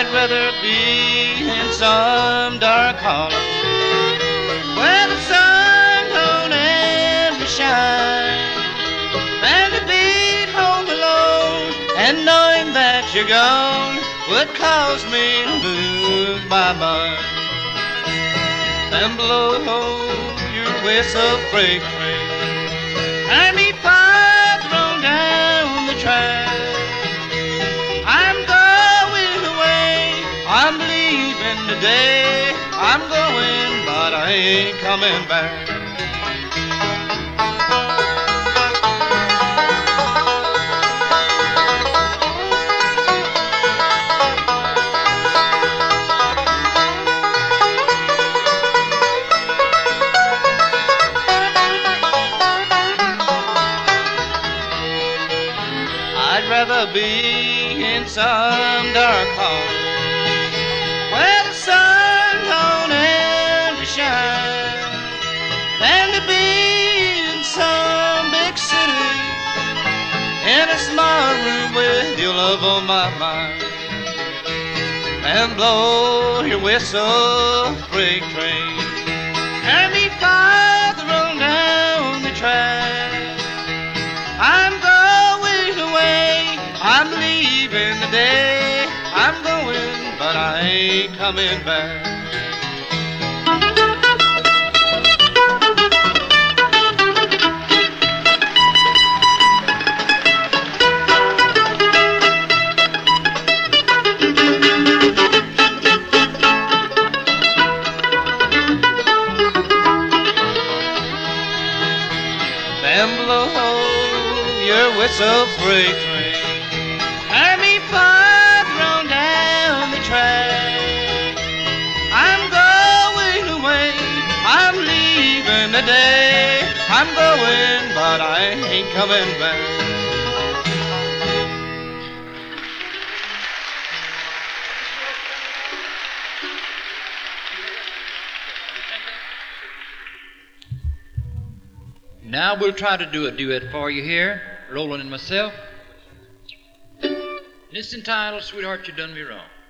I'd rather be in some dark hollow where the sun don't ever shine than to be home alone and knowing that you're gone would cause me to lose my mind. And blow your whistle freight train and me farther on down the track. I'm going away, I'm leaving today. I'm going, but I ain't coming back. I'd rather be in some dark hole where the sun don't ever shine than to be in some big city in a small room with your love on my mind and blow your whistle freight train and me farther on down the track. I'm going away, I'm leaving today. I'm going, but I ain't coming back. Then blow your whistle freight train and me farther on down the track. I'm going away, I'm leaving today. I'm going, but I ain't coming back. Now we'll try to do a duet for you here, Roland and myself. And it's entitled, Sweetheart, You Done Me Wrong.